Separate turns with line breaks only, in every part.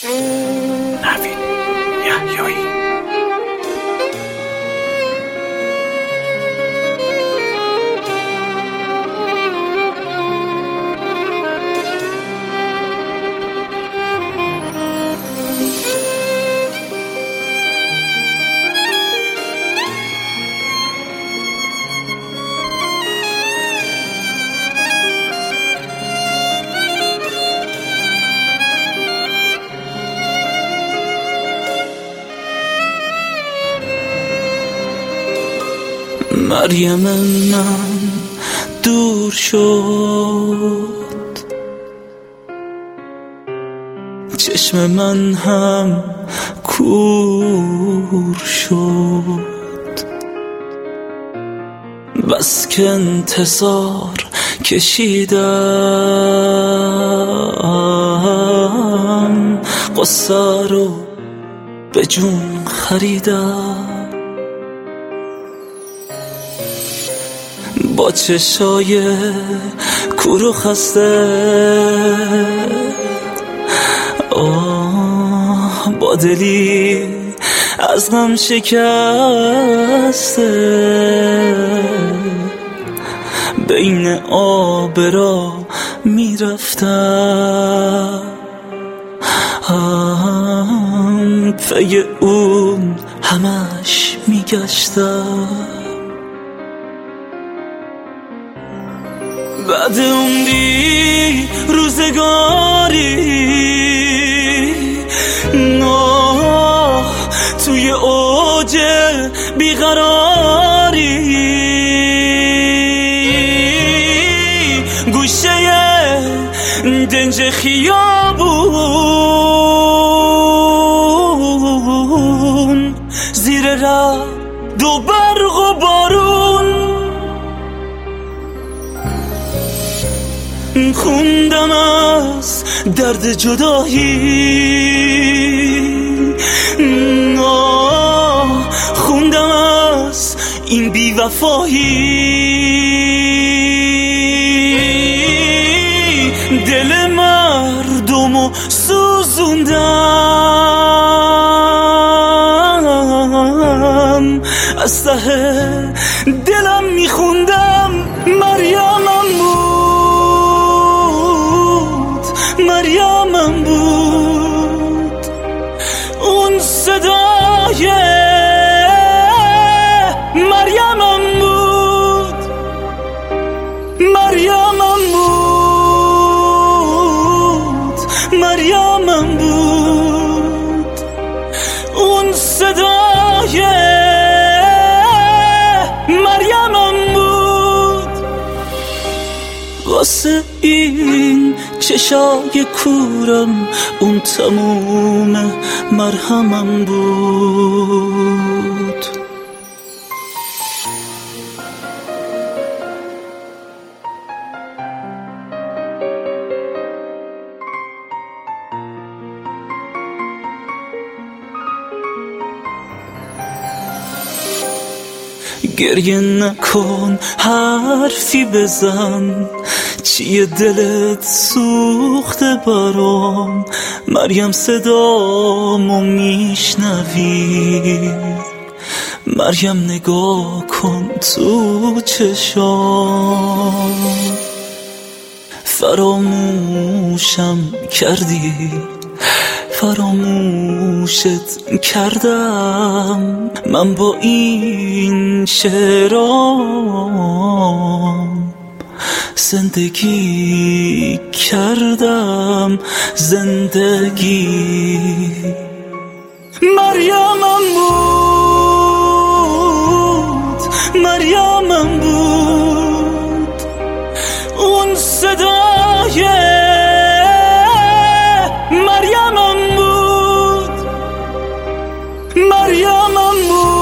نوید یحیایی. مریم من دور شد، چشم من هم کور شد، بس که انتظار کشیدم، قصه رو به جون خریدم. با چشای کور و خسته، با دلی از غم شکسته، بین آب را میرفتم، پی اون همش میگشتم. بعد عمری روزگاری توی اوج بیقراری، گوشه دنج خیابون، زیر رعد و برق و بارون، خوندم از درد جدایی، خوندم از این بیوفایی، دل مردمو سوزوندم، از ته دلم میخوندم مریمم بود، مریمم بود اون صدای مریمم بود، مریمم بود، مریمم بود اون صدای مریمم بود. واسه این چشای کورم اون تموم مرهمم بود. گریه نکن، حرفی بزن، چیه دلت سوخته برام؟ مریم صدامو میشنوی؟ مریم نگاه کن تو چشام، فراموشم کردی، فراموشت کردم، من با این شعرام زندگی کردم، زندگی. مریمم بود، مریمم بود اون صدای مریمم بود، مریمم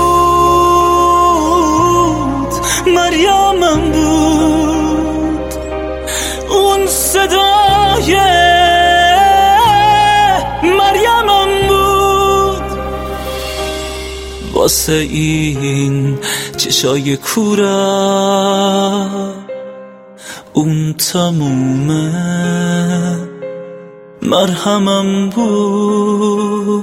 بود، مریمم بود اون صدای مریمم بود. واسه این چشای کورم اون تمومه مرهمم بود.